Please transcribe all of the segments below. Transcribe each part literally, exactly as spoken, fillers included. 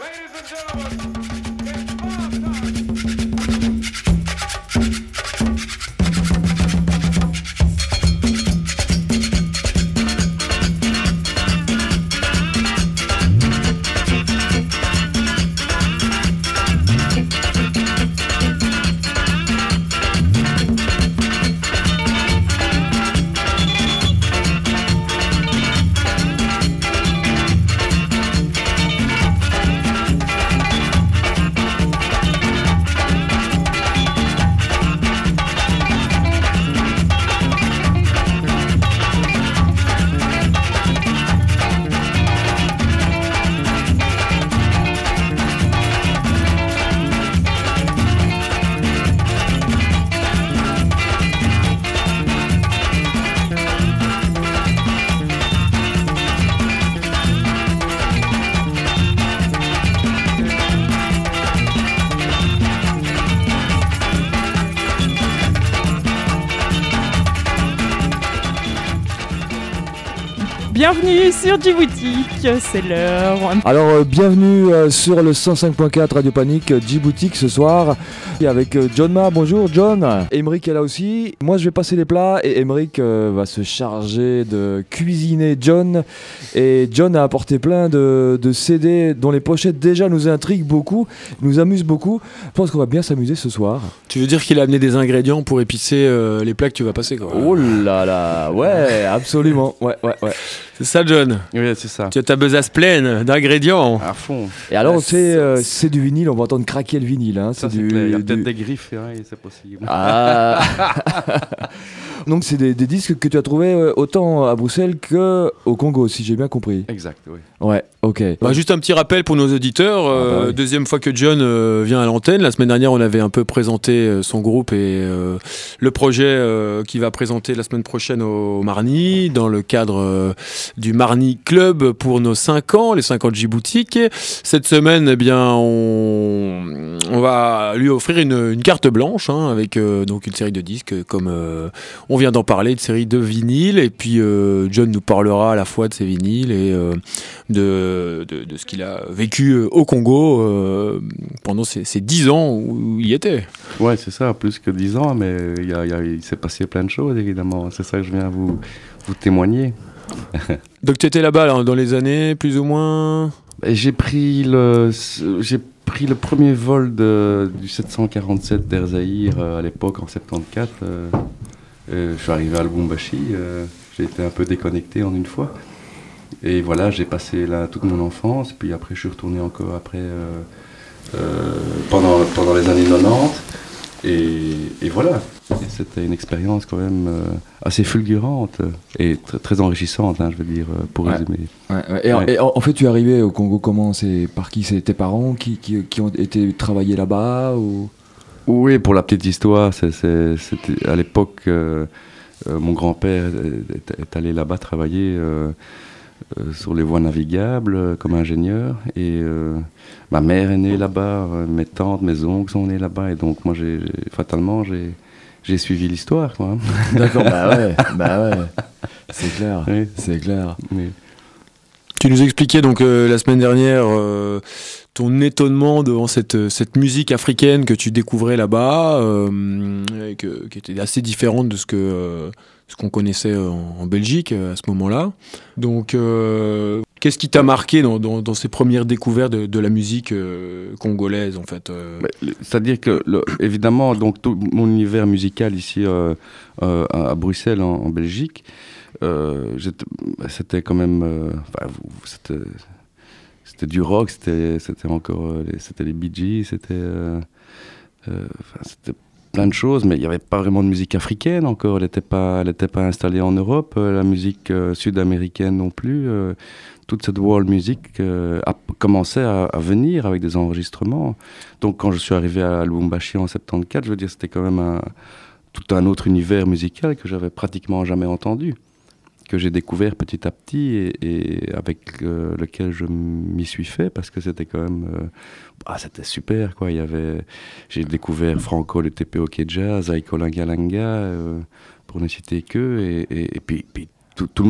Bienvenue sur Djiboutique, c'est l'heure. Alors euh, bienvenue euh, sur le cent cinq point quatre Radio Panique euh, Djiboutique ce soir et avec euh, John Ma. Bonjour John. Emeric est là aussi. Moi je vais passer les plats et Emeric euh, va se charger de cuisiner John. Et John a apporté plein de, de C D dont les pochettes déjà nous intriguent beaucoup, nous amusent beaucoup. Je pense qu'on va bien s'amuser ce soir. Tu veux dire qu'il a amené des ingrédients pour épicer euh, les plats que tu vas passer quoi. Oh là là, ouais, absolument. Ouais, ouais, ouais. C'est ça John. Oui, c'est ça. Tu as ta besace pleine d'ingrédients. À fond. Et alors, Ah, c'est, euh, c'est du vinyle, on va entendre craquer le vinyle. Hein. Ça, c'est c'est du, clair. Il y a du... peut-être des griffes, hein, c'est possible. Ah. Donc, c'est des, des disques que tu as trouvés euh, autant à Bruxelles qu'au Congo, si j'ai bien compris. Exact, oui. Ouais, ok. Bah, juste un petit rappel pour nos auditeurs. Euh, ah bah oui. Deuxième fois que John euh, vient à l'antenne. La semaine dernière, on avait un peu présenté euh, son groupe et euh, le projet euh, qu'il va présenter la semaine prochaine au Marni, dans le cadre euh, du Marni Club pour nos cinq ans, les cinq ans de Djiboutique. Cette semaine, eh bien, on, on va lui offrir une, une carte blanche hein, avec euh, donc une série de disques comme euh, on vient d'en parler, une série de vinyles. Et puis euh, John nous parlera à la fois de ces vinyles et euh, de, de, de ce qu'il a vécu au Congo euh, pendant ces, ces dix ans où il y était. Ouais, c'est ça, plus que dix ans, mais il, y a, il, y a, il s'est passé plein de choses, évidemment. C'est ça que je viens vous, vous témoigner. Donc tu étais là-bas là, dans les années plus ou moins. J'ai pris le, j'ai pris le premier vol de, du sept cent quarante-sept d'Air Zahir euh, à l'époque, en soixante-quatorze. Euh, euh, je suis arrivé à Lubumbashi, euh, j'ai été un peu déconnecté en une fois. Et voilà, j'ai passé là toute mon enfance, puis après je suis retourné encore après euh, euh, pendant, pendant les années quatre-vingt-dix. Et, et voilà, et c'était une expérience quand même euh, assez fulgurante et tr- très enrichissante, hein, je veux dire, pour Ouais. résumer. Ouais, ouais. Et, Ouais. et en, en fait, tu es arrivé au Congo comment? C'est par qui? C'est tes parents qui, qui, qui ont été travailler là-bas ou... Oui, pour la petite histoire, c'est, c'est, c'était à l'époque, euh, euh, mon grand-père est, est allé là-bas travailler euh, euh, sur les voies navigables euh, comme ingénieur. Et euh, ma mère est née là-bas, euh, mes tantes, mes oncles sont nés là-bas. Et donc, moi, j'ai, j'ai, fatalement, j'ai, j'ai suivi l'histoire, quoi. D'accord, bah ouais, bah ouais. C'est clair, Oui. c'est clair. Mais, Tu nous expliquais donc euh, la semaine dernière euh, ton étonnement devant cette, cette musique africaine que tu découvrais là-bas, euh, et que, qui était assez différente de ce, que, euh, ce qu'on connaissait en, en Belgique euh, à ce moment-là. Donc, euh, qu'est-ce qui t'a marqué dans, dans, dans ces premières découvertes de, de la musique euh, congolaise, en fait euh... mais, c'est-à-dire que, le, évidemment, donc, tout mon univers musical ici euh, euh, à Bruxelles, en, en Belgique, Euh, c'était quand même euh, enfin, c'était, c'était du rock, c'était, c'était encore euh, les, c'était les Bee Gees, c'était, euh, euh, enfin, c'était plein de choses, mais il n'y avait pas vraiment de musique africaine encore, elle n'était pas, elle était pas installée en Europe, euh, la musique euh, sud-américaine non plus, euh, toute cette world music euh, a commencé à, à venir avec des enregistrements. Donc quand je suis arrivé à Lubumbashi en soixante-quatorze, je veux dire, c'était quand même un, tout un autre univers musical que j'avais pratiquement jamais entendu, que j'ai découvert petit à petit et, et avec euh, lequel je m'y suis fait parce que c'était quand même euh, ah, c'était super quoi. Il y avait, j'ai découvert Franco le T P O K Jazz, Aiko Langalanga euh, pour ne citer que et, et, et puis, puis tout, tout le monde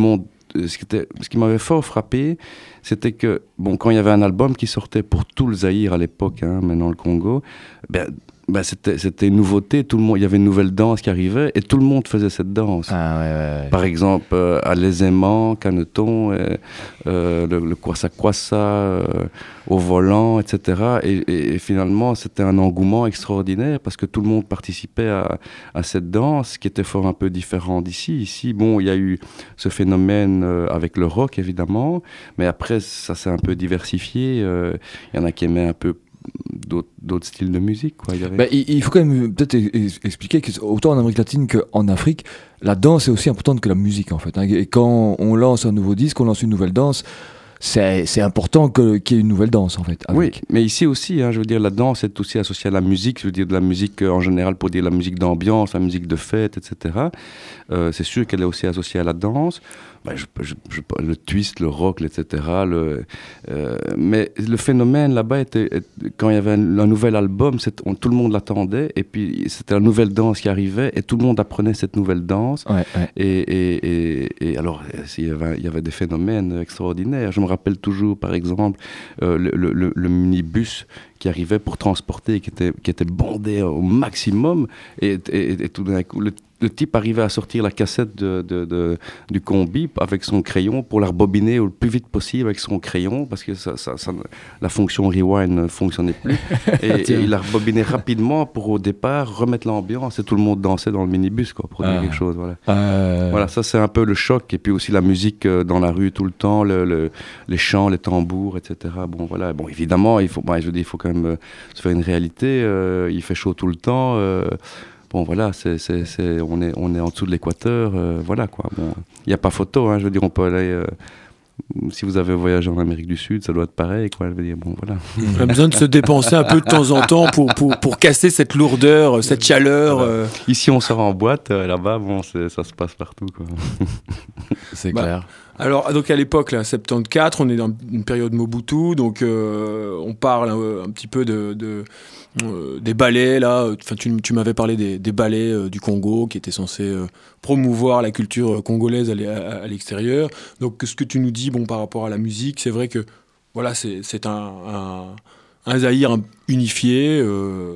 ce qui, était, ce qui m'avait fort frappé, c'était que, bon, quand il y avait un album qui sortait pour tout le Zaïre à l'époque, hein, maintenant le Congo, ben, ben c'était, c'était une nouveauté, tout le monde, il y avait une nouvelle danse qui arrivait et tout le monde faisait cette danse. Ah, ouais, ouais, ouais. Par exemple, euh, à l'aisément, Caneton, euh, euh, le, le Kwassa Kwassa, euh, au volant, et cetera. Et, et, et finalement, c'était un engouement extraordinaire parce que tout le monde participait à, à cette danse qui était fort un peu différent d'ici. Ici, bon, il y a eu ce phénomène euh, avec le rock, évidemment, mais après, ça s'est un peu diversifié. Euh, il y en a qui aimaient un peu D'autres, d'autres styles de musique, quoi. Il, y avait... bah, il, il faut quand même peut-être expliquer que autant en Amérique latine qu'en Afrique, la danse est aussi importante que la musique en fait. Hein. Et quand on lance un nouveau disque, on lance une nouvelle danse, c'est, c'est important que, qu'il y ait une nouvelle danse en fait. Avec. Oui, mais ici aussi, hein, je veux dire, la danse est aussi associée à la musique, je veux dire de la musique euh, en général pour dire la musique d'ambiance, la musique de fête, et cetera. Euh, c'est sûr qu'elle est aussi associée à la danse. Ben, je, je, je, le twist, le rock, et cetera. Le, euh, mais le phénomène là-bas était, quand il y avait un, un nouvel album, on, tout le monde l'attendait, et puis c'était la nouvelle danse qui arrivait, et tout le monde apprenait cette nouvelle danse. Ouais, ouais. Et, et, et, et alors, il y, avait, il y avait des phénomènes extraordinaires. Je me rappelle toujours, par exemple, euh, le, le, le minibus qui arrivait pour transporter, qui était, qui était bondé au maximum, et, et, et tout d'un coup, le Le type arrivait à sortir la cassette de, de, de, du combi avec son crayon pour la rebobiner le plus vite possible avec son crayon parce que ça, ça, ça, la fonction rewind ne fonctionnait plus. Et, et il la rebobinait rapidement pour au départ remettre l'ambiance et tout le monde dansait dans le minibus quoi, pour dire ah. quelque chose. Voilà. Euh... voilà, ça c'est un peu le choc. Et puis aussi la musique dans la rue tout le temps, le, le, les chants, les tambours, et cetera. Bon, voilà. Bon, évidemment, il faut, bah, je veux dire, il faut quand même euh, se faire une réalité. Euh, il fait chaud tout le temps. Euh, Bon, voilà, c'est, c'est, c'est, on, est, on est en dessous de l'équateur, euh, voilà quoi. Bon, il n'y a pas photo, hein, je veux dire, on peut aller. Euh, si vous avez voyagé en Amérique du Sud, ça doit être pareil, quoi. Je veux dire, bon, voilà. On a besoin de se dépenser un peu de temps en temps pour, pour, pour casser cette lourdeur, cette chaleur. Voilà. Euh... Ici, on sort en boîte, euh, là-bas, bon, c'est, ça se passe partout, quoi. C'est bah, clair. Alors, donc à l'époque, là, soixante-quatorze, on est dans une période Mobutu, donc euh, on parle un, un petit peu de. de Euh, des ballets là, enfin tu, tu m'avais parlé des, des ballets euh, du Congo qui étaient censés euh, promouvoir la culture congolaise à, à, à l'extérieur. Donc ce que tu nous dis bon par rapport à la musique, c'est vrai que voilà c'est, c'est un, un, un Zaïre unifié, euh,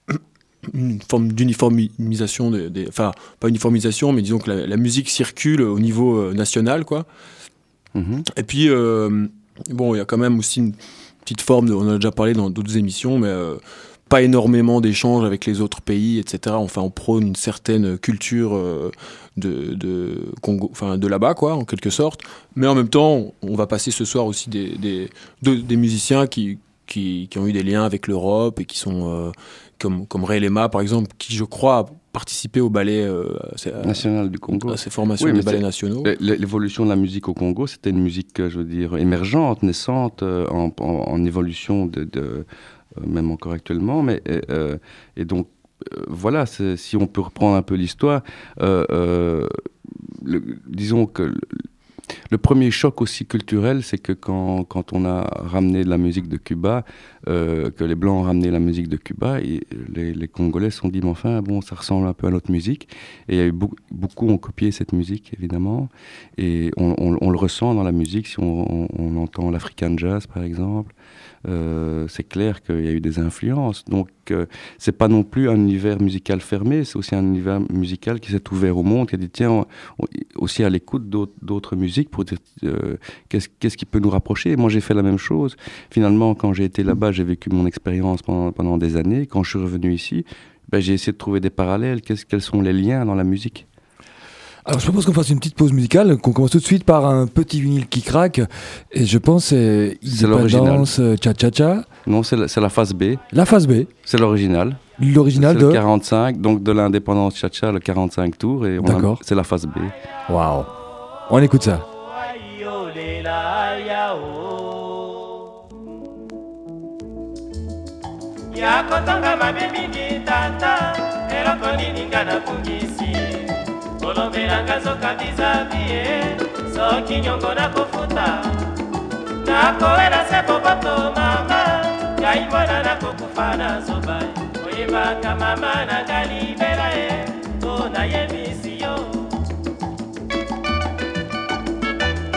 une forme d'uniformisation, des, des, enfin pas uniformisation, mais disons que la, la musique circule au niveau euh, national quoi. Mm-hmm. Et puis euh, bon il y a quand même aussi une petite forme, de, on en a déjà parlé dans d'autres émissions, mais euh, pas énormément d'échanges avec les autres pays, et cetera. Enfin, on prône une certaine culture euh, de, de, Congo, enfin, de là-bas, quoi, en quelque sorte. Mais en même temps, on va passer ce soir aussi des, des, de, des musiciens qui, qui, qui ont eu des liens avec l'Europe et qui sont, euh, comme, comme Ray Lema, par exemple, qui, je crois, a participé au ballet euh, à, national du Congo. À ces formations oui, des ballets nationaux. L'évolution de la musique au Congo, c'était une musique, je veux dire, émergente, naissante, euh, en, en, en évolution de... de même encore actuellement, mais euh, et donc euh, voilà, c'est, si on peut reprendre un peu l'histoire, euh, euh, le, disons que le, le premier choc aussi culturel, c'est que quand, quand on a ramené de la musique de Cuba, euh, que les Blancs ont ramené la musique de Cuba, et les, les Congolais se sont dit, mais enfin, bon, ça ressemble un peu à notre musique, et il y a eu beaucoup, beaucoup ont copié cette musique, évidemment, et on, on, on le ressent dans la musique, si on, on, on entend l'African Jazz, par exemple. Euh, c'est clair qu'il y a eu des influences. Donc, euh, c'est pas non plus un univers musical fermé, c'est aussi un univers musical qui s'est ouvert au monde, qui a dit tiens, on, on, aussi à l'écoute d'autres, d'autres musiques pour dire euh, qu'est-ce, qu'est-ce qui peut nous rapprocher. Et moi, j'ai fait la même chose. Finalement, quand j'ai été là-bas, j'ai vécu mon expérience pendant, pendant des années. Quand je suis revenu ici, ben, j'ai essayé de trouver des parallèles. Qu'est-ce, quels sont les liens dans la musique ? Alors je propose qu'on fasse une petite pause musicale, qu'on commence tout de suite par un petit vinyle qui craque, et je pense c'est Indépendance Cha-Cha-Cha. Non, c'est la, c'est la phase B. La phase B. C'est l'original. L'original c'est de le quarante-cinq, donc de l'Indépendance Cha-Cha, le quarante-cinq tours, et on D'accord. A, c'est la phase B. Waouh. On écoute ça. Olobelanga zoka vis-à-vis soki nyongo nakofuta nakoela se popoto mama ngai mbona nakokufa na zoba oyebaka mama na galibela e to nayebisi yo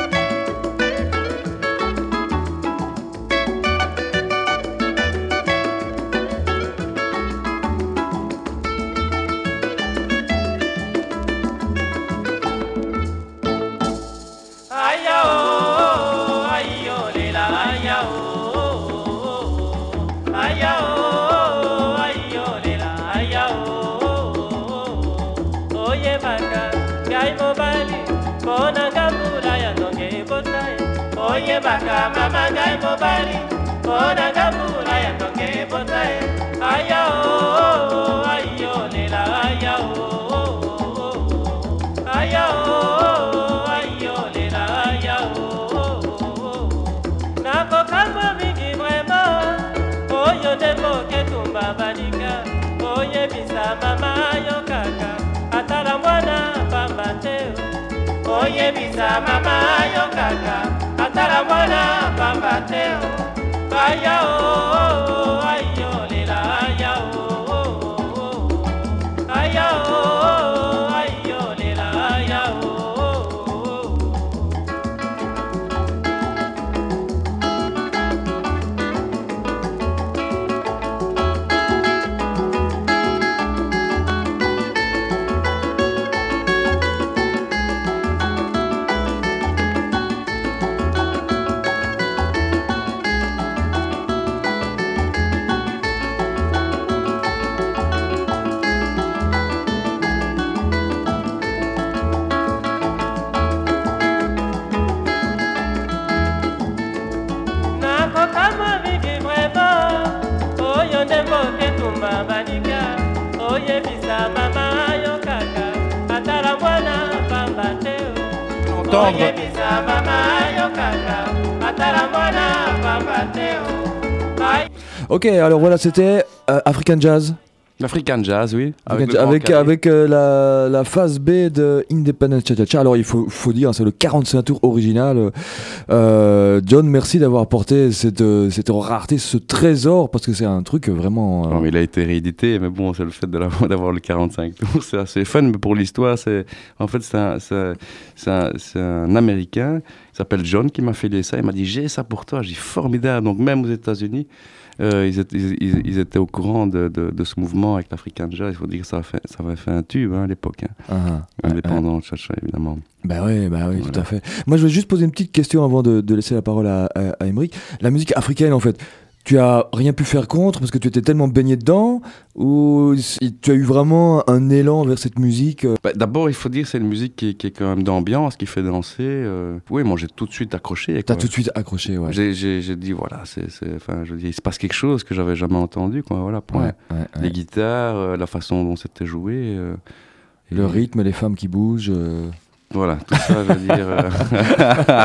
mobali onanga mbula ya ndonge bota e aya o ayo lela aya o aya o ayo lela aya o nakokamba mingi vraiment oyo nde moke tumba baninga oyebisa mama yo kaka atala mwana pamba te oyebisa mama yo kaka atala mwana pamba te aya o ayo lela aya o aya o ayo lela aya o banika oyebisa mama yo kaka atala mwana pamba te oyebisa mama yo kaka atala mwana pamba te. Ok, alors voilà, c'était euh, African Jazz. L'African Jazz, oui. Avec, avec, avec euh, la, la phase B de Independence Cha-Cha-Cha. Alors il faut, faut dire, c'est le quarante-cinq tours original. Euh, John, merci d'avoir apporté cette, cette rareté, ce trésor, parce que c'est un truc vraiment... Euh... Non, mais il a été réédité, mais bon, c'est le fait de d'avoir le quarante-cinq tours, c'est assez fun, mais pour l'histoire, c'est... En fait, c'est un, c'est, c'est un, c'est un Américain, il s'appelle John, qui m'a filé ça, il m'a dit, j'ai ça pour toi, j'ai dit, formidable, donc même aux États-Unis, Euh, ils, étaient, ils, ils étaient au courant de, de, de ce mouvement avec l'African Jazz. Il faut dire que ça avait fait, ça avait fait un tube hein, à l'époque. Hein. Uh-huh. Indépendant de Cha-Cha, évidemment. Bah oui, bah oui, voilà. Tout à fait. Moi, je vais juste poser une petite question avant de, de laisser la parole à, à, à Aymeric. La musique africaine, en fait, tu as rien pu faire contre parce que tu étais tellement baigné dedans, ou tu as eu vraiment un élan vers cette musique? Bah, d'abord, il faut dire que c'est une musique qui, qui est quand même d'ambiance, qui fait danser. Euh... Oui, moi j'ai tout de suite accroché. T'as tout de suite accroché, ouais. J'ai, j'ai, j'ai dit, voilà, c'est, c'est, enfin, je dis, il se passe quelque chose que j'avais jamais entendu, quoi. Voilà, point. Ouais, ouais, ouais. Les guitares, euh, la façon dont c'était joué. Euh, Le et... rythme, les femmes qui bougent. Euh... Voilà, tout ça, je veux dire. Euh...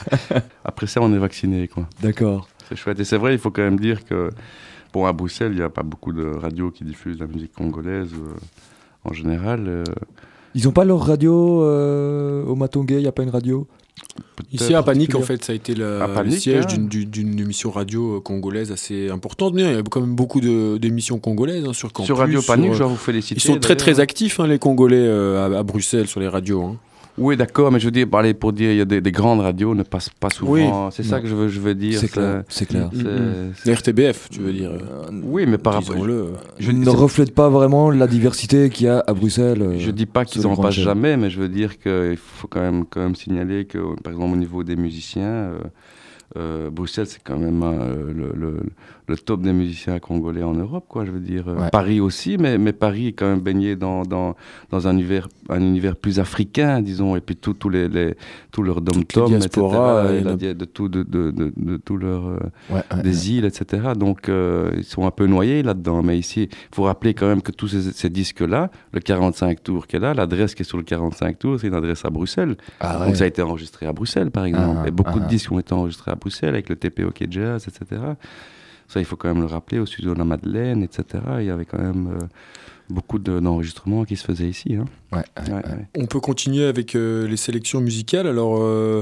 Après ça, on est vacciné, quoi. D'accord. C'est chouette. Et c'est vrai, il faut quand même dire que, bon, à Bruxelles, il n'y a pas beaucoup de radios qui diffusent la musique congolaise euh, en général. Euh... Ils n'ont pas leur radio euh, au Matongué, il n'y a pas une radio? Peut-être. Ici à Panique, en fait, ça a été le, Panique, le siège hein. d'une, d'une émission radio congolaise assez importante. Il y a quand même beaucoup de, d'émissions congolaises hein, sur Campus. Sur Radio Panique, sur, je dois vous féliciter. Ils sont très très actifs, hein, les Congolais euh, à, à Bruxelles sur les radios. Hein. Oui, d'accord, mais je veux dire, parler pour dire, il y a des, des grandes radios ne passent pas souvent. Oui. C'est ça que je veux, je veux dire. C'est clair. C'est clair. C'est, mmh. c'est... R T B F, tu veux dire. Euh, oui, mais par rapport. Le... Je ne reflète pas vraiment la diversité qu'il y a à Bruxelles. Euh, je dis pas qu'ils en passent jamais, mais je veux dire qu'il faut quand même, quand même signaler que, par exemple, au niveau des musiciens, euh, euh, Bruxelles, c'est quand même euh, le, le, le top des musiciens congolais en Europe, quoi. Je veux dire, ouais. Paris aussi, mais, mais Paris est quand même baigné dans, dans, dans un univers, un univers plus africain, disons, et puis tous tout les, les, tout leur dom-tom, et cetera, et la, de, de, tout, de, de, de, de tout leur, euh, ouais, ouais, des ouais. îles, et cetera. Donc, euh, ils sont un peu noyés là-dedans. Mais ici, il faut rappeler quand même que tous ces, ces disques-là, le quarante-cinq tours qu'elle a, l'adresse qui est sur le quarante-cinq tours, c'est une adresse à Bruxelles. Ah, Donc, ouais. ça a été enregistré à Bruxelles, par exemple. Ah, et beaucoup ah, de disques ont été enregistrés à Bruxelles, avec le T P O K Jazz, et cetera. Ça, il faut quand même le rappeler, au studio de la Madeleine, et cetera. Il y avait quand même euh, beaucoup de, d'enregistrements qui se faisaient ici. Hein. Ouais, ouais, ouais. Ouais. On peut continuer avec euh, les sélections musicales. Alors, euh,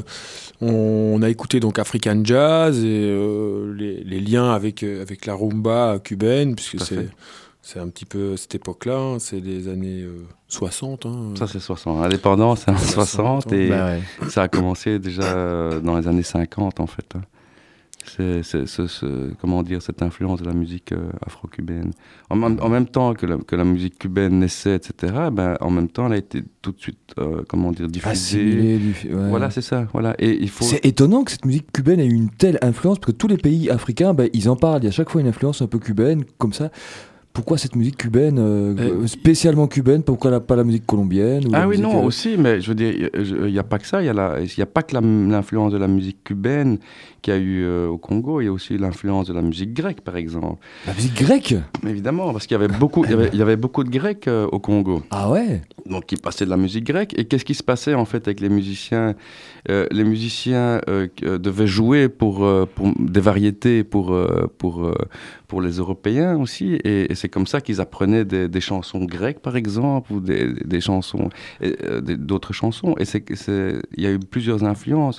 on, on a écouté donc African Jazz et euh, les, les liens avec, euh, avec la rumba cubaine, puisque c'est, c'est un petit peu cette époque-là, hein, c'est les années euh, soixante. Hein. Ça, c'est soixante. L'indépendance, c'est en soixante, et bah ouais. ça a commencé déjà dans les années cinquante, en fait. Hein. C'est, c'est, c'est, c'est, comment dire, cette influence de la musique euh, afro-cubaine. En, en même temps que la, que la musique cubaine naissait, et cetera, ben, en même temps, elle a été tout de suite, euh, comment dire, diffusée. Du, ouais. Voilà, c'est ça. Voilà. Et il faut... C'est étonnant que cette musique cubaine ait eu une telle influence, parce que tous les pays africains, ben, ils en parlent. Il y a chaque fois une influence un peu cubaine, comme ça. Pourquoi cette musique cubaine, euh, euh, spécialement cubaine? Pourquoi la, pas la musique colombienne ou Ah la oui, musique, non, euh... aussi, mais je veux dire, il n'y a pas que ça. Il n'y a, a pas que la, l'influence de la musique cubaine qu'il y a eu euh, au Congo, il y a aussi l'influence de la musique grecque, par exemple. La musique grecque ? Évidemment, parce qu'il y avait beaucoup, il y avait, il y avait beaucoup de Grecs euh, au Congo. Ah ouais ? Donc, ils passaient de la musique grecque. Et qu'est-ce qui se passait, en fait, avec les musiciens ? euh, Les musiciens euh, euh, devaient jouer pour, euh, pour des variétés pour, euh, pour, euh, pour les Européens aussi. Et, et c'est comme ça qu'ils apprenaient des, des chansons grecques, par exemple, ou des, des chansons, et, euh, des, d'autres chansons. Et c'est, c'est, il y a eu plusieurs influences.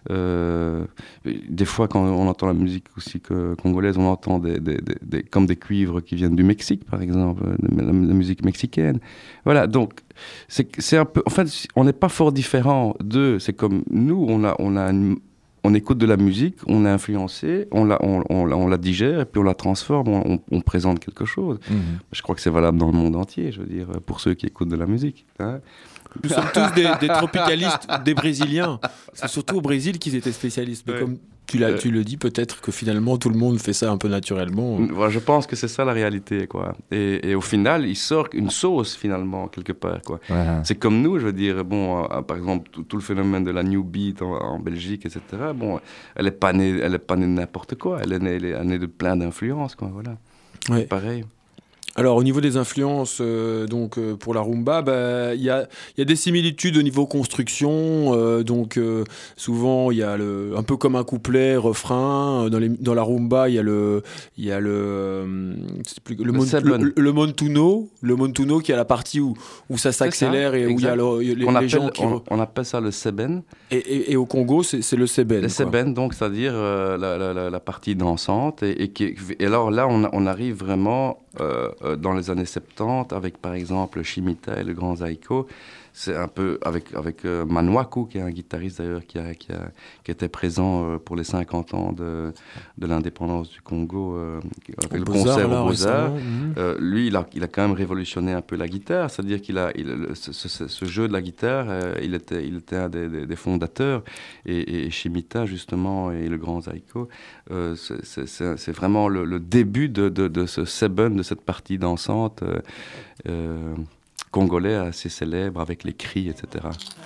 Euh, des fois, quand on entend la musique aussi que, congolaise, on entend des, des, des, des, comme des cuivres qui viennent du Mexique, par exemple, la, la musique mexicaine. Voilà, donc, c'est, c'est un peu... En fait, on n'est pas fort différent d'eux. C'est comme nous, on a, on a une, on écoute de la musique, on est influencé, on la, on, on, on la digère, et puis on la transforme, on, on présente quelque chose. Mmh. Je crois que c'est valable dans le monde entier, je veux dire, pour ceux qui écoutent de la musique. Hein. Nous sommes tous des, des tropicalistes, des Brésiliens. C'est surtout au Brésil qu'ils étaient spécialistes. Mais ouais. Comme tu, l'as, tu le dis, peut-être que finalement tout le monde fait ça un peu naturellement. Ouais, je pense que c'est ça la réalité, quoi. Et, et au final, il sort une sauce finalement quelque part, quoi. Ouais. C'est comme nous, je veux dire. Bon, euh, par exemple, tout, tout le phénomène de la new beat en, en Belgique, et cetera. Bon, elle est pas née, elle est pas née de n'importe quoi. Elle est née, elle est née de plein d'influences, quoi. Voilà. Ouais. C'est pareil. Alors, au niveau des influences, euh, donc euh, pour la rumba, bah, y a, y a des similitudes au niveau construction. Euh, donc, euh, souvent, il y a le, un peu comme un couplet, refrain. Dans, les, dans la rumba, il y a le, il y a le, euh, c'est plus, le, le, mon, le, le montuno, le montuno qui a la partie où, où ça s'accélère ça, et où il y a le, les, on les appelle, gens qui... On, on appelle ça le seben. Et, et, et au Congo, c'est, c'est le seben. Le seben, donc, c'est-à-dire euh, la, la, la, la partie dansante. Et, et, qui, et alors là, on, on arrive vraiment... Euh, dans les années soixante-dix, avec par exemple Shimita et le Grand Zaiko, c'est un peu avec, avec euh, Manwaku, qui est un guitariste d'ailleurs qui, a, qui, a, qui était présent euh, pour les cinquante ans de, de l'indépendance du Congo, euh, avec le concert au Beaux-Arts. Mmh. Euh, lui, il a, il a quand même révolutionné un peu la guitare, c'est-à-dire qu'il a, il, ce, ce, ce jeu de la guitare, euh, il, était, il était un des, des, des fondateurs, et, et Shimita justement, et le Grand Zaiko, euh, c'est, c'est, c'est, c'est vraiment le, le début de, de, de ce seben, de cette partie dansante, euh, euh, congolais assez célèbre avec les cris, et cetera.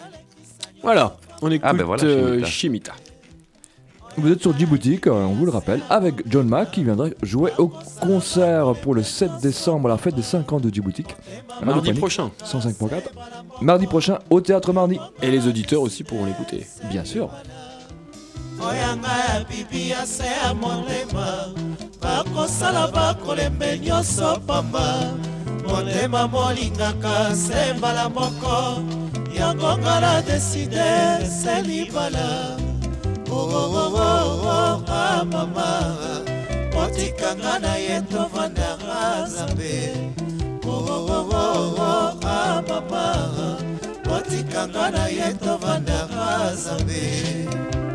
Voilà, on écoute ah ben voilà, Shimita. Euh, Shimita. Vous êtes sur Djibouti, on vous le rappelle, avec John Mack qui viendrait jouer au concert pour le sept décembre, la fête des cinq ans de Djibouti. Mardi prochain. cent cinq point quatre. Mardi prochain au Théâtre Mardi. Et les auditeurs aussi pourront l'écouter. Bien sûr. Oyanga bibi ya se ya molema bakosala bakolembe nyonso pamba motema molingaka se mbala moko yango ngala deside se libala orororo ah mama otikanga na ye tovandaka Nzambe orororo ah mama otikanga na ye tovandaka Nzambe.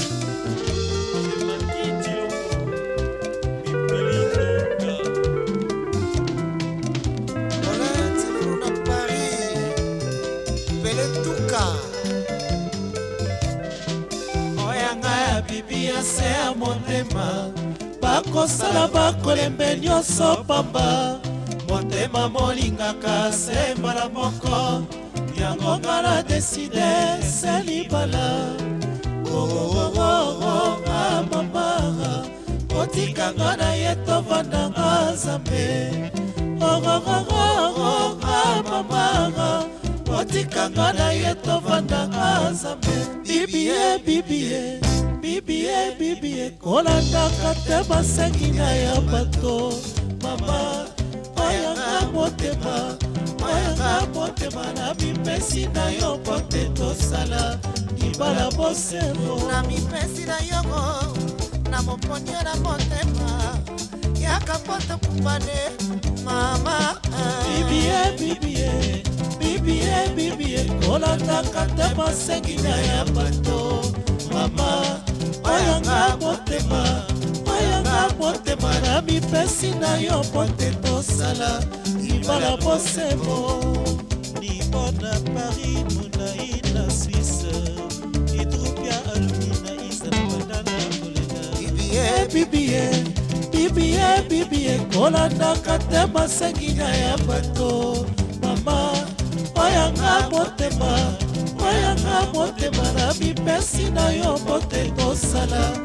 Se ya motema bakosala bakolembe nyonso pamba motema molingaka se mbala moko yango ngala deside se libala orororo ah mama otikanga na ye tovandanga Nzambe orororo ah mama otikanga na ye tovandanga Nzambe bibie bibie bibie bibie kolandaka te basengi na ya bato mama oyanga motema oyanga motema na mipesi na yo mpo te tosala libala bosembo na mipesi na yongo na moponio na motema yaka mpo tokumbane mama bibie bibie bibie bibie kolandaka te basengi na ya bato mama oyanga motema oyanga motema na mipesi na yo mpo te tosala libala bosembo libona Paris monai na Suisse idrupia alumina isanabandana kolena bibie bibie bibie bibie kolandaka te basengi na ya bato mama oyanga motema oyanga motema na mipesi na yo mpo te tosala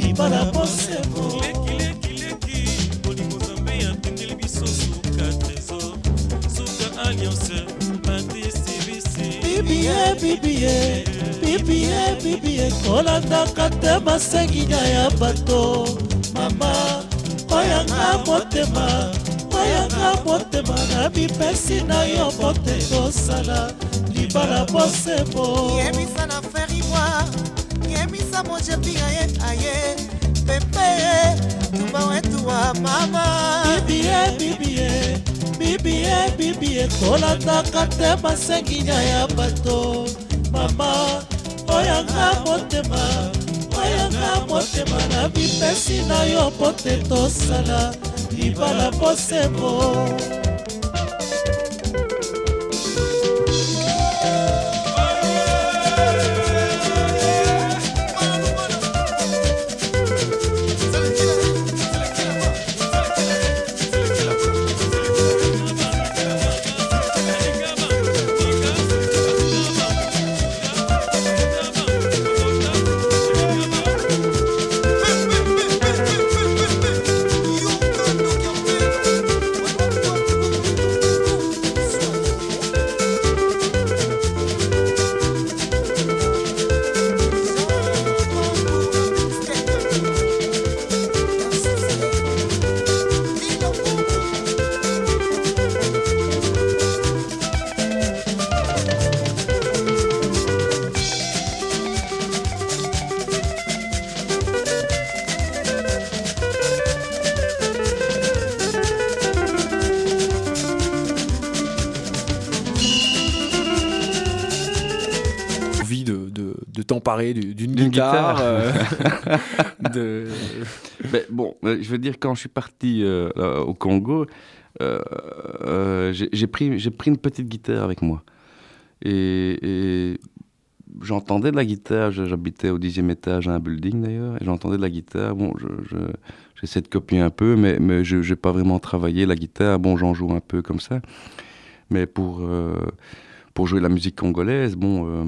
libala bosembo lekilekileki bolingo nzambe atindeli biso suka trésor suka alliance batisibisi bibie bibie bibie bibie kolandaka te masenginya ya bato mama oyanga motema oyanga motema na bipesi na yo bote tosala libala bosembo yebisa na fer ivoire yebisa mojepinga ye aye pepe tuba wetu wa mama bibie bibie bibie bibie kolandaka te masenginya ya bato mama oyanga motema oyanga motema na bipesi na yo bote tosala libala bosembo t'emparer d'une, d'une D'une guitare, guitare. euh, de... Ben, bon, euh, je veux dire, quand je suis parti euh, euh, au Congo, euh, euh, j'ai, j'ai, pris, j'ai pris une petite guitare avec moi. Et, et j'entendais de la guitare, je- j'habitais au dixième étage à un building d'ailleurs, et j'entendais de la guitare. Bon, je, je, j'essaie de copier un peu, mais, mais je n'ai pas vraiment travaillé la guitare. Bon, j'en joue un peu comme ça. Mais pour, euh, pour jouer la musique congolaise, bon, euh,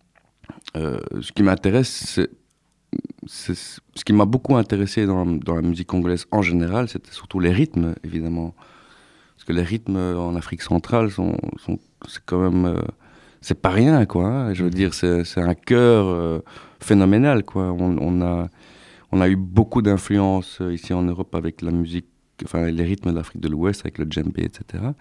euh, ce qui m'intéresse, c'est, c'est ce qui m'a beaucoup intéressé dans, dans la musique congolaise en général, c'était surtout les rythmes, évidemment. Parce que les rythmes en Afrique centrale sont, sont c'est quand même, euh, c'est pas rien, quoi. Hein. Je veux dire, c'est, c'est un cœur euh, phénoménal, quoi. On, on a, on a eu beaucoup d'influence euh, ici en Europe avec la musique, enfin les rythmes de l'Afrique de l'Ouest, avec le djembé, et cetera.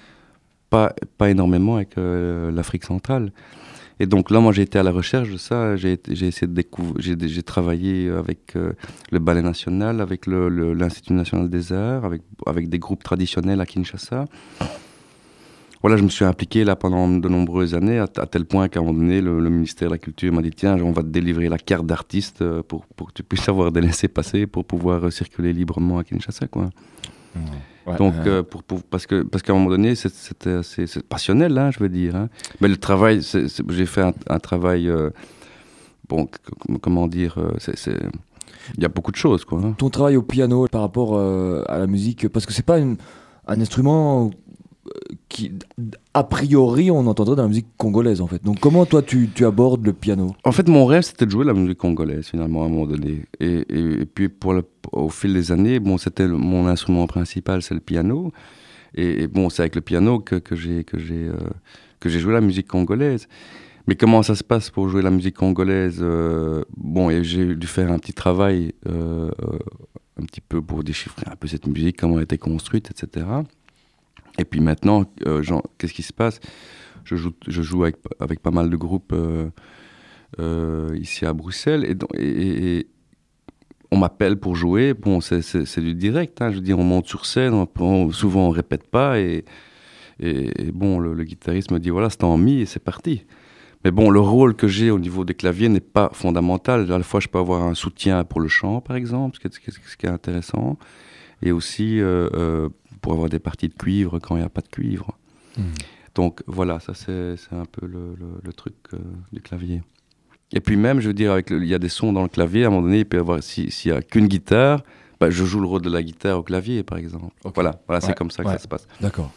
Pas, pas énormément avec euh, l'Afrique centrale. Et donc là, moi, j'ai été à la recherche de ça. J'ai, été- j'ai essayé de découvrir. J'ai, j'ai travaillé avec euh, le Ballet National, avec le, le- l'Institut National des Arts, avec, avec des groupes traditionnels à Kinshasa. Voilà, je me suis impliqué là pendant de nombreuses années, à, à tel point qu'à un moment donné, le, le ministère de la Culture m'a dit tiens, on va te délivrer la carte d'artiste euh, pour, pour que tu puisses avoir des laissez-passer pour pouvoir euh, circuler librement à Kinshasa, quoi. Ouais, Donc, euh, euh, pour, pour- parce, que, parce qu'à un moment donné, c'est- c'était assez, c'est passionnel, hein, je veux dire. Hein. Mais le travail, c'est, c'est- j'ai fait un, un travail, euh, bon, c- c- comment dire, euh, c'est, c'est- il y a beaucoup de choses, quoi. Hein. ton travail au piano par rapport euh, à la musique, parce que c'est pas une- un instrument euh, qui, a priori, on entendrait dans la musique congolaise en fait. Donc comment toi tu, tu abordes le piano? En fait, mon rêve, c'était de jouer la musique congolaise, finalement, à un moment donné. Et, et, et puis, pour le, au fil des années, bon, c'était le- mon instrument principal, c'est le piano. Et, et bon, c'est avec le piano que, que, j'ai, que, j'ai, euh, que j'ai joué la musique congolaise. Mais comment ça se passe pour jouer la musique congolaise euh, Bon, et j'ai dû faire un petit travail, euh, euh, un petit peu pour déchiffrer un peu cette musique, comment elle était construite, et cetera. Et puis maintenant, euh, genre, qu'est-ce qui se passe? Je joue, je joue avec, avec pas mal de groupes euh, euh, ici à Bruxelles, et, donc- et- et- et on m'appelle pour jouer. Bon, c'est, c'est, c'est du direct, hein, je veux dire, on monte sur scène, on, on- souvent on répète pas, et, et, et bon, le, le guitariste me dit voilà, c'est en mi, et c'est parti. Mais bon, le rôle que j'ai au niveau des claviers n'est pas fondamental. À la fois, je peux avoir un soutien pour le chant, par exemple, ce qui est, ce qui est intéressant, et aussi euh, euh, pour avoir des parties de cuivre quand il n'y a pas de cuivre. Mmh. Donc voilà, ça c'est, c'est un peu le, le, le truc euh, du clavier. Et puis même, je veux dire, avec le- il y a des sons dans le clavier, à un moment donné, il peut y avoir, si- s'il n'y a qu'une guitare, bah, je joue le rôle de la guitare au clavier, par exemple. Ok. Voilà, voilà c'est Ouais, comme ça que ouais. ça se passe. D'accord.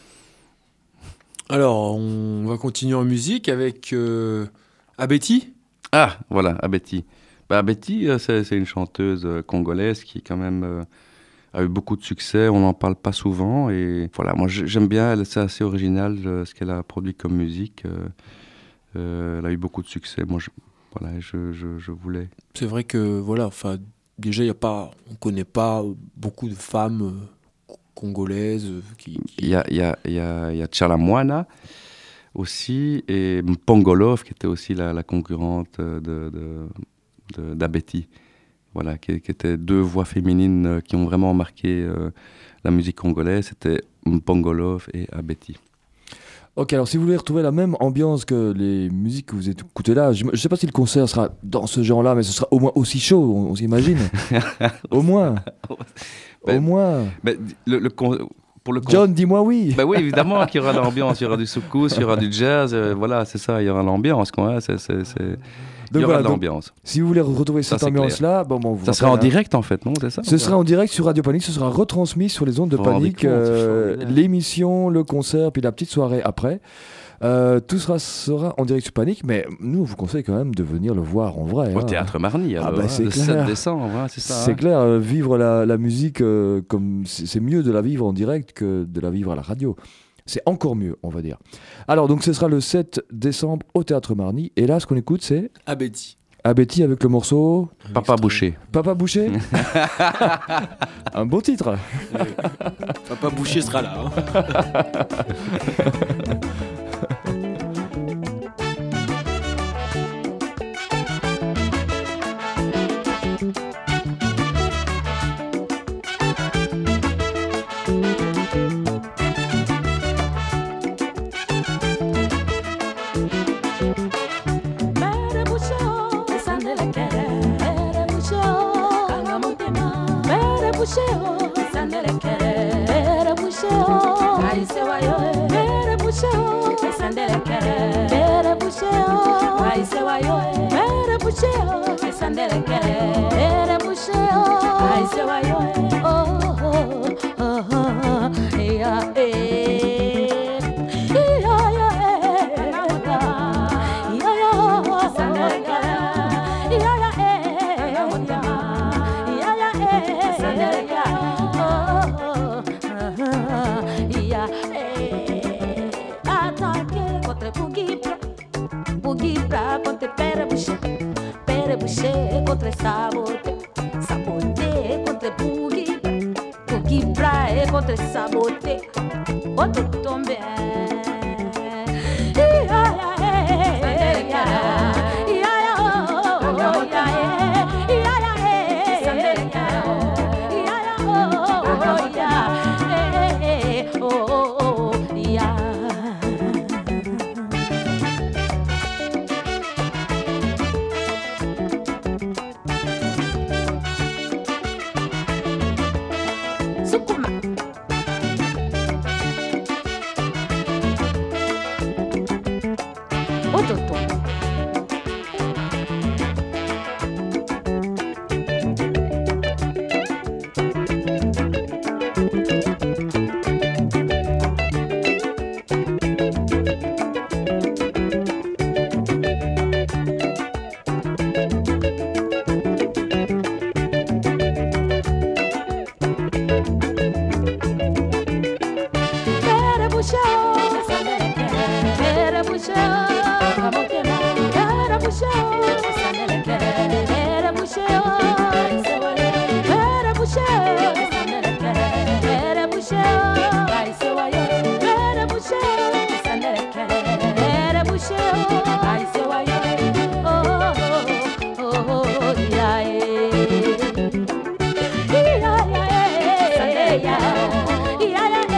Alors, on va continuer en musique avec euh, Abeti. Ah, voilà, Abeti. Bah, Betty, euh, c'est, c'est une chanteuse euh, congolaise qui quand même euh, a eu beaucoup de succès. On n'en parle pas souvent. Et voilà, moi j'ai- j'aime bien, elle, c'est assez original euh, ce qu'elle a produit comme musique. Euh, euh, elle a eu beaucoup de succès. Moi, je, voilà, je, je, je voulais. C'est vrai que, voilà, enfin, déjà, y a pas, on ne connaît pas beaucoup de femmes euh, congolaises euh, qui... qui- Il y a, il y a, il y a, il y a Tchalamwana aussi et Mpongolov qui était aussi la, la concurrente de, de, de, d'Abeti. Voilà, qui, qui étaient deux voix féminines euh, qui ont vraiment marqué euh, la musique congolaise. C'était Mpongolov et Abeti. Ok, alors si vous voulez retrouver la même ambiance que les musiques que vous écoutez là, je ne sais pas si le concert sera dans ce genre-là, mais ce sera au moins aussi chaud, on, on s'imagine. Au moins. Ben, Au moins. Mais le, le con- pour le con- John, dis-moi oui. Ben oui, évidemment qu'il y aura l'ambiance, il y aura du soukous, il y aura du jazz, euh, voilà, c'est ça, il y aura l'ambiance, quoi. Hein, c'est, c'est, c'est... Il Donc y aura voilà, de donc, l'ambiance. si vous voulez retrouver Ça, cette c'est ambiance-là, bon, bon, vous Ça sera en rappelle, hein. direct en fait, non? C'est ça? Ce sera en direct sur Radio Panique, ce sera retransmis sur les ondes de Vous vous rendez Panique, compte, c'est euh, formidable. l'émission, le concert, puis la petite soirée après. Euh, tout sera, sera en direct sur Panique, mais nous on vous conseille quand même de venir le voir en vrai. Au hein. Théâtre Marny, Ah alors, bah, hein, c'est le clair. sept décembre, hein, c'est ça. C'est hein. clair, euh, vivre la, la musique euh, comme c'est c'est mieux de la vivre en direct que de la vivre à la radio. C'est encore mieux, on va dire. Alors donc ce sera le sept décembre au Théâtre Marny, et là ce qu'on écoute c'est Ah, Betty. Abeti avec le morceau Papa Boucher. Papa Boucher. Un beau titre. Papa Boucher sera là. Hein. Mere busheo, esandele kere. Mere busheo, kanga mutema. Mere busheo, esandele kere. Mere busheo, aise wayo. Mere busheo, esandele kere. Mere busheo, aise wayo. Mere busheo, esandele kere. Mere busheo, aise wayo. Oh oh oh oh, yeah eh. Yeah yeah Contra sabote, sabote contra boogie, boogie brae contra sabote, outro tombe. Sukuma. Ototo. Pere bushao, pere bushao, pere bushao, pere bushao, pere bushao, pere bushao, pere bushao, pere bushao, oh oh oh oh yeah yeah yeah.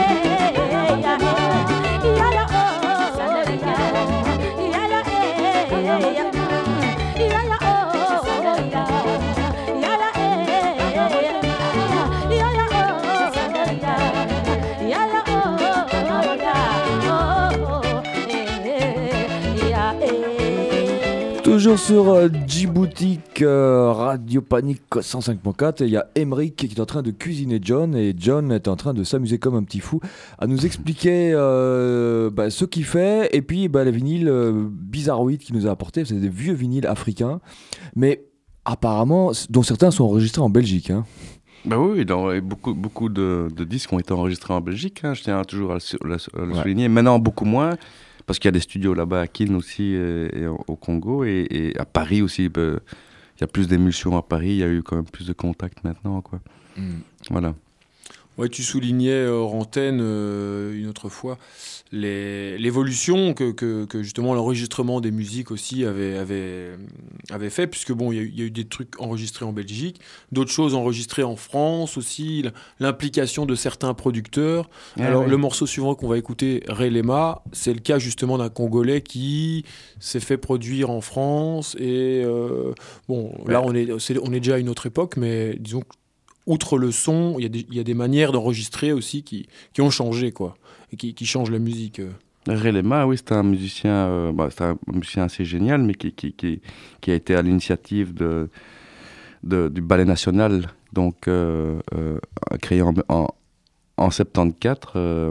Toujours sur euh, Djiboutique, euh, Radio Panique cent cinq point quatre, et il y a Emeric qui est en train de cuisiner John, et John est en train de s'amuser comme un petit fou à nous expliquer euh, bah, ce qu'il fait, et puis bah, les vinyles euh, bizarroïdes qu'il nous a apportés. C'est des vieux vinyles africains, mais apparemment, dont certains sont enregistrés en Belgique. Hein. Bah oui, oui, dans, et beaucoup, beaucoup de, de disques ont été enregistrés en Belgique, hein, je tiens toujours à le, à le Ouais. souligner. Maintenant, beaucoup moins, parce qu'il y a des studios là-bas à Kin aussi, et, et au Congo, et, et à Paris aussi. Bah, il y a plus d'émulsions à Paris, il y a eu quand même plus de contacts maintenant, quoi. Mm. Voilà. Ouais, tu soulignais hors antenne euh, une autre fois les, l'évolution que, que, que justement l'enregistrement des musiques aussi avait, avait, avait fait, puisque bon, il y, a eu- il y a eu des trucs enregistrés en Belgique, d'autres choses enregistrées en France aussi, l'implication de certains producteurs. Ah Alors oui. le morceau suivant qu'on va écouter, Relema, c'est le cas justement d'un Congolais qui s'est fait produire en France et euh, bon, là on est, c'est- on est déjà à une autre époque, mais disons que outre le son, il y a des, il y a des manières d'enregistrer aussi qui, qui ont changé, quoi, et qui, qui changent la musique. euh. Relema, oui, c'était un musicien, euh, bah, c'était un musicien assez génial, mais qui, qui, qui, qui a été à l'initiative de, de, du Ballet National, donc euh, euh, créé en, en, en soixante-quatorze. Euh,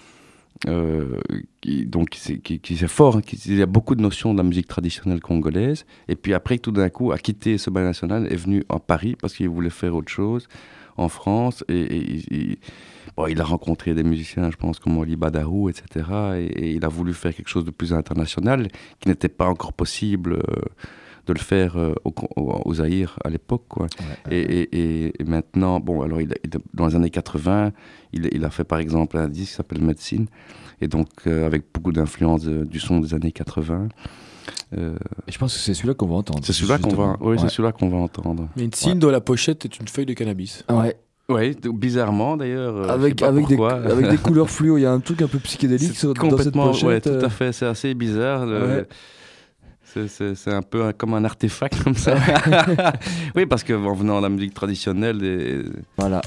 euh, qui, donc qui, c'est- qui, qui c'est fort, hein, qui, il y a beaucoup de notions de la musique traditionnelle congolaise, et puis après tout d'un coup a quitté ce Ballet National, est venu à Paris parce qu'il voulait faire autre chose en France, et, et, et- et- bon, il a rencontré des musiciens, je pense, comme Oli Badarou, et cetera, et, et il a voulu faire quelque chose de plus international, qui n'était pas encore possible euh, de le faire euh, au, au, au Zaïre à l'époque, quoi. Ouais. Et, et, et, et maintenant, bon, alors il a- il a- dans les années quatre-vingts, il, il a fait par exemple un disque qui s'appelle Médecine, et donc euh, avec beaucoup d'influence de- du son des années quatre-vingts. Euh, Et je pense que c'est celui-là qu'on va entendre. c'est celui-là qu'on va, justement. oui, Ouais. c'est celui-là qu'on va entendre. Médecine, dans la pochette, est une feuille de cannabis. Ouais. Oui, bizarrement d'ailleurs. euh, je sais Avec, pas avec, des, pourquoi. avec des couleurs fluo, il y a un truc un peu psychédélique C'est sur- dans cette complètement, pochette. ouais, tout euh. à fait. C'est assez bizarre. le- Ouais. C'est, c'est, c'est un peu un- comme un artefact comme ça. Oui, parce que en venant à la musique traditionnelle, et, Voilà.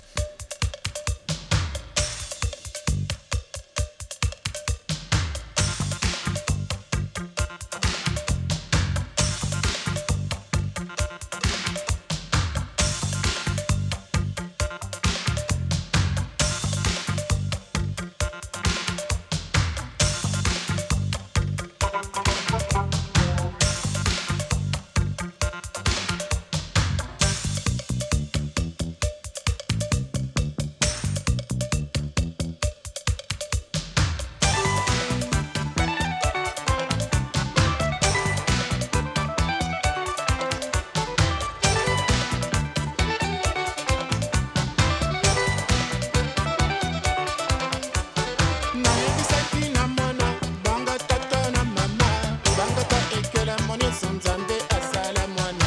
nayebisaki na mwana banga tata na mama banga ta ekelemo nyonso nzambe asala mwana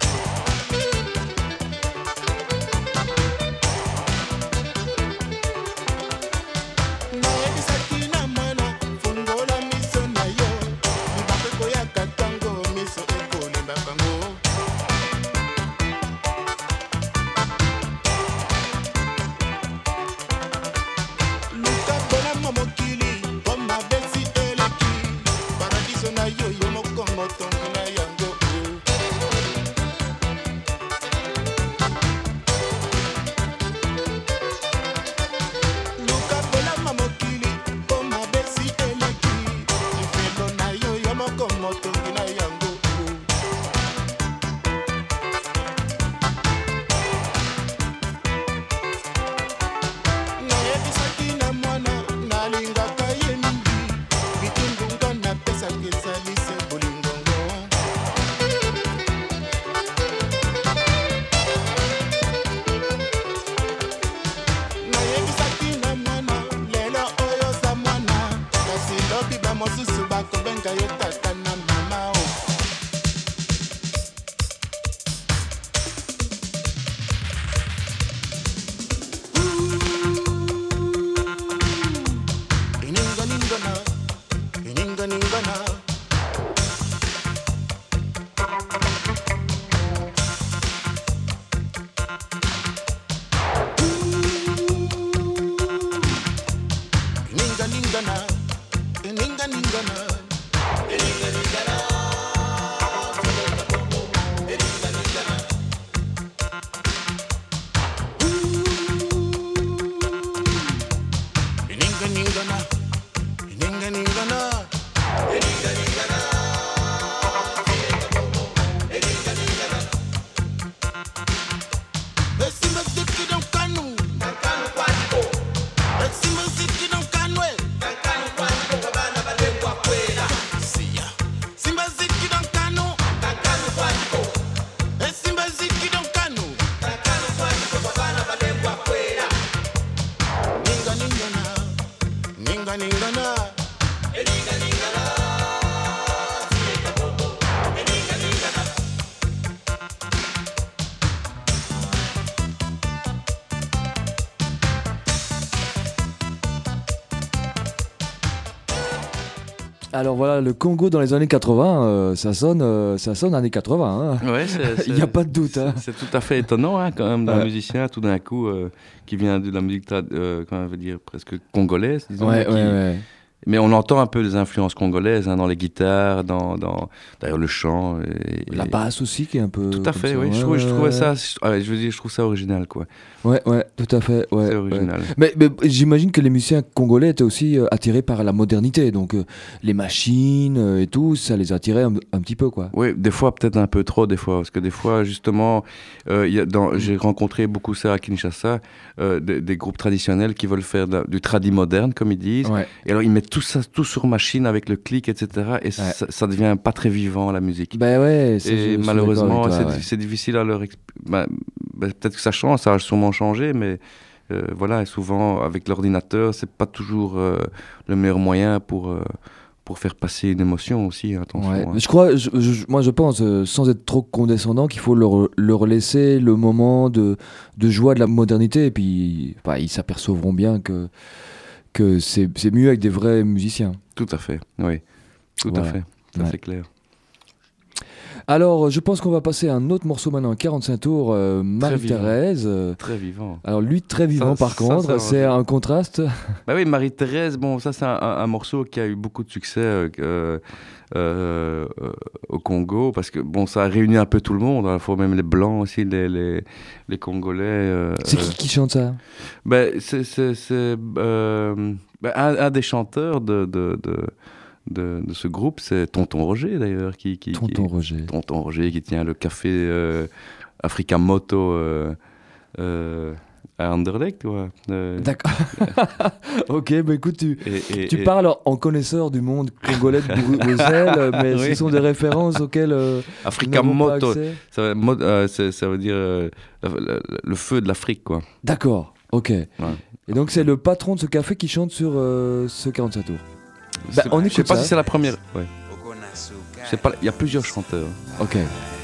nayebisaki na mwana fungola miso na yo libaka ekoyaka ntango miso ekolembaka ngo luka bonamo mokili mpo mabesi eleki paradiso na yo yo moko motongi na yango luka bonamo mokili mpo mabesi eleki lifelo na yo yo moko motongi na yango nayebisaki na mwana nalingaka ye mingi bitundunga napesaki ezali se bolingongo nayebisaki na mwana lelo oyo oza mwana kasi lobi bamosusu bakobenga yo tata na mama o ininganingana ininganingana ininganingana ininganingana ininganingana ininganingana ningana Alors voilà, le Congo dans les années quatre-vingts, euh, ça sonne, euh, ça sonne années quatre-vingts. Hein. Ouais, c'est- Il n'y a c'est- pas de doute. Hein. C'est tout à fait étonnant, hein, quand même, d'un Ouais. musicien tout d'un coup euh, qui vient de la musique, tra- euh, comment on veut dire, presque congolaise, disons. Ouais, qui- ouais, ouais. Mais on entend un peu les influences congolaises hein, dans les guitares, dans, dans d'ailleurs le chant. Et, La et- basse aussi qui est un peu. Tout à comme fait, ça. oui. Ouais, je, trouve, je ouais, trouvais ouais. ça, ouais, je veux dire, je trouve ça original, quoi. Ouais, ouais, tout à fait. Ouais, c'est ouais. original. Mais, mais j'imagine que les musiciens congolais étaient aussi euh, attirés par la modernité. Donc euh, les machines euh, et tout, ça les attirait un, un petit peu, quoi. Oui, des fois peut-être un peu trop, des fois, parce que des fois justement, euh, y a dans, j'ai rencontré beaucoup ça à Kinshasa, euh, des, des groupes traditionnels qui veulent faire de la- du tradi moderne, comme ils disent. Ouais. Et alors ils mettent tout ça, tout sur machine avec le clic, et cetera. Et ça, ça devient pas très vivant la musique. Ben ouais. ça, je- je Et suis malheureusement, d'accord c'est avec toi, di- c'est difficile à leur exp- bah, bah, peut-être que ça change, ça a sûrement changé, mais euh, voilà, et souvent avec l'ordinateur, c'est pas toujours euh, le meilleur moyen pour euh, pour faire passer une émotion aussi. Attention. Ouais. hein. Je crois, je- je- moi je pense, euh, sans être trop condescendant, qu'il faut leur, leur laisser le moment de, de joie de la modernité. Et puis, enfin, ils s'apercevront bien que, que c'est c'est mieux avec des vrais musiciens. Tout à fait, oui, tout Voilà. à fait, ça Ouais. c'est clair. Alors, je pense qu'on va passer à un autre morceau maintenant, quarante-cinq tours, euh, Marie-Thérèse. euh, Très vivant. Alors lui, très vivant Ça- par ça, contre, ça, c'est on- un contraste. Bah oui, Marie-Thérèse, bon, ça c'est un, un- un morceau qui a eu beaucoup de succès euh, euh, euh, au Congo, parce que bon, ça a réuni un peu tout le monde, il faut même les Blancs aussi, les, les, les Congolais. euh, C'est euh, qui qui chante ça? Ben, c'est c'est- c'est, euh, ben, un, un des chanteurs de, de, de, de, de ce groupe, c'est Tonton Roger d'ailleurs. Qui, qui, Tonton qui, Roger. Tonton Roger qui tient le café euh, Africa Moto euh, euh, à Anderlecht. Tu vois. Euh, D'accord. Ok, bah écoute, tu, et, et- tu et- parles en connaisseur du monde congolais de Brou- Bruxelles, mais Oui. ce sont des références auxquelles euh, nous Africa n'avons pas Moto, accès. ça, veut- mo- euh, c'est- ça veut dire euh, la- la- le feu de l'Afrique. Quoi. D'accord, ok. Et donc c'est le patron de ce café qui chante sur euh, ce quarante-cinq tours. Bah, C'est- on je sais écoute pas ça. si c'est la première. Ouais. Je sais pas, il y a plusieurs chanteurs. Ok.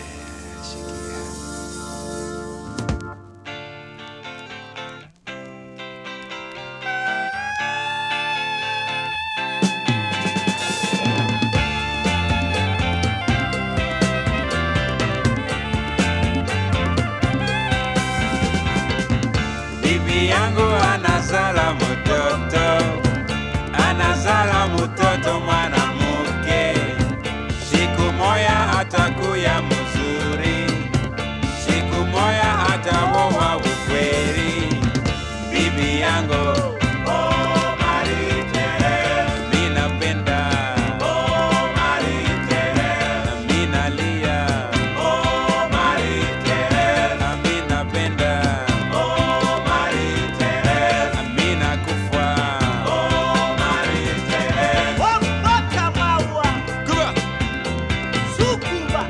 Bibi yangu anazala mtoto, anazala mtoto mwanamke, siku moya atakuya mzuri, siku moya ataoa ukweli. Bibi yangu oh, Marie Therese, mimi napenda oh, Marie Therese, mimi nalia oh, Marie Therese, mimi napenda oh, Marie Therese, mimi nakufa oh, Marie Therese. Wapaka maua sukuba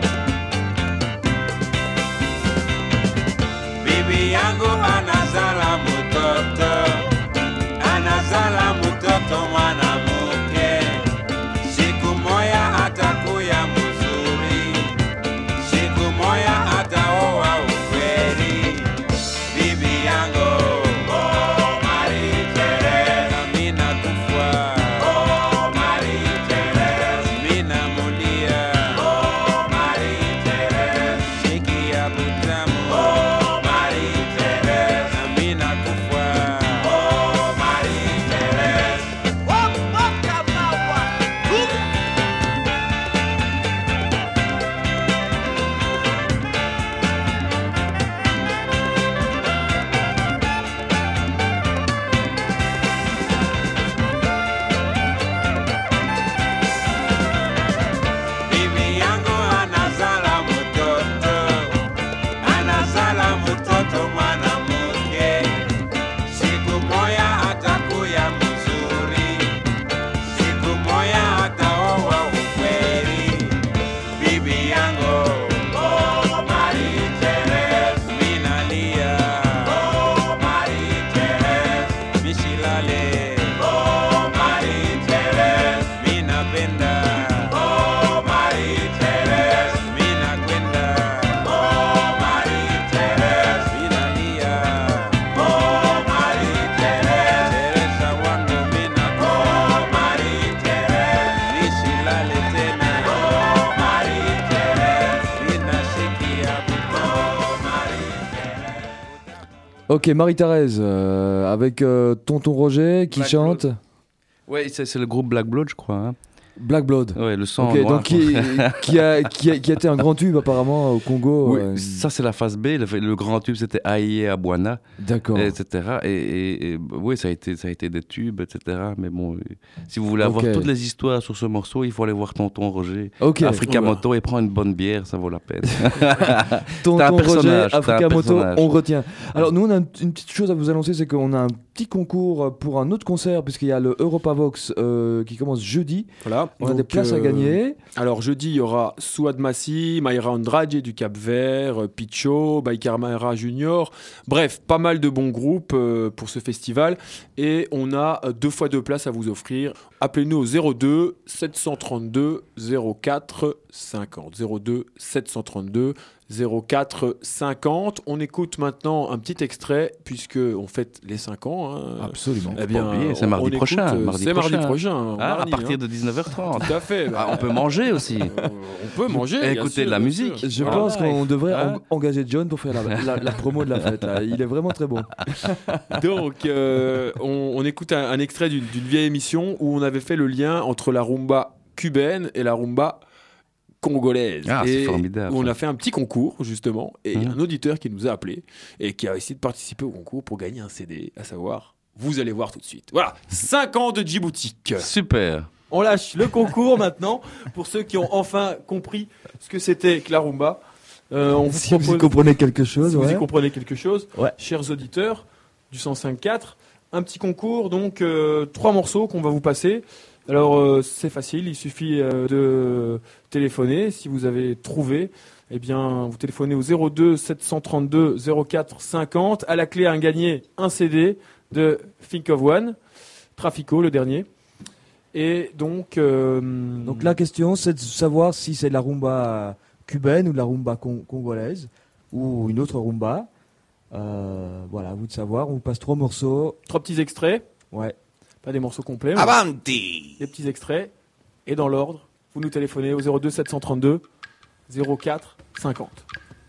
Bibi yangu anazala mtoto, anazala mtoto mwanamke, siku moya atakuya mzuri, siku moya ataoa ukweli. Bibi yangu oh, Marie Therese, mimi nakufa oh, Marie Therese, mimi namulia oh, Marie Therese, sikia butamu oh, Marie Therese, mimi nakufa oh, Marie Therese. wapaka maua Bibi yangu anazala mtoto, anazala mtoto mwanamke, siku moya atakuya mzuri, siku moya ataoa ukweli. Bibi yangu oh, Marie Therese, mimi nalia oh, Marie Therese, mimi silale oh, Marie Ok, Marie-Thérèse, euh, avec euh, Tonton Roger qui Black chante Blood. Ouais, c'est, c'est le groupe Black Blood, je crois. Hein. Black Blood. Ouais, le sang Ok, noir. donc qui, qui, a, qui, a, qui a été un grand tube apparemment au Congo. Oui, euh, ça c'est la phase B. Le, le grand tube c'était Aïe Abouana, D'accord. et cetera. Et, et, et oui, ça a été, ça a été des tubes, et cetera. Mais bon, euh, si vous voulez avoir Ok. toutes les histoires sur ce morceau, il faut aller voir Tonton Roger, Ok. Africa Oula. Moto, et prendre une bonne bière, ça vaut la peine. Tonton T'es un Roger, personnage, t'es Africa un Moto, personnage. on retient. Alors nous on a une, une petite chose à vous annoncer, c'est qu'on a un petit concours pour un autre concert, puisqu'il y a le Europavox euh, qui commence jeudi. Voilà. On a Donc, des places à euh, gagner. Alors jeudi, il y aura Souad Massi, Mayra Andrade du Cap-Vert, euh, Picho, Baïkar Mayra Junior. Bref, pas mal de bons groupes euh, pour ce festival. Et on a euh, deux fois deux places à vous offrir. Appelez-nous au zéro deux sept cent trente-deux zéro quatre cinquante. zéro deux sept cent trente-deux zéro quatre cinquante. On écoute maintenant un petit extrait, puisque on fête les cinq ans. Hein. Absolument. Eh bien, Pas oublier, c'est on- mardi on écoute, prochain, euh, mardi c'est mardi prochain. prochain. Ah, mardi, à partir hein. de dix-neuf heures trente. Tout à fait. Ah, on peut manger aussi. Euh, on peut manger. Et bien écouter sûr, de la bien musique. sûr. Je Voilà. pense qu'on devrait Hein en- engager John pour faire la, la- la promo de la fête. Là. Il est vraiment très bon. Donc, euh, on, on écoute un, un extrait d'une, d'une vieille émission où on avait fait le lien entre la rumba cubaine et la rumba congolaise. Ah, c'est et formidable, où on ça. a fait un petit concours, justement, et il y a Mhm. un auditeur qui nous a appelé et qui a essayé de participer au concours pour gagner un C D, à savoir, vous allez voir tout de suite. Voilà, cinq ans de Djiboutique. Super. On lâche le concours maintenant pour ceux qui ont enfin compris ce que c'était que la rumba. Euh, on vous Si vous y propose- comprenez quelque chose, si vous ouais. y comprenez quelque chose, Ouais. chers auditeurs du cent cinq point quatre, un petit concours, donc euh, trois morceaux qu'on va vous passer. Alors euh, c'est facile, il suffit euh, de téléphoner. Si vous avez trouvé, eh bien vous téléphonez au zéro deux sept cent trente-deux zéro quatre cinquante. À la clé, un gagné, un C D de Think of One, Trafico, le dernier. Et donc, euh, Donc la question, c'est de savoir si c'est de la rumba cubaine ou de la rumba con- congolaise ou une autre rumba. Euh, voilà, à vous de savoir. On vous passe trois morceaux. trois petits extraits, Ouais. pas des morceaux complets, mais Avanti! des petits extraits. Et dans l'ordre, vous nous téléphonez au zéro deux sept cent trente-deux zéro quatre cinquante.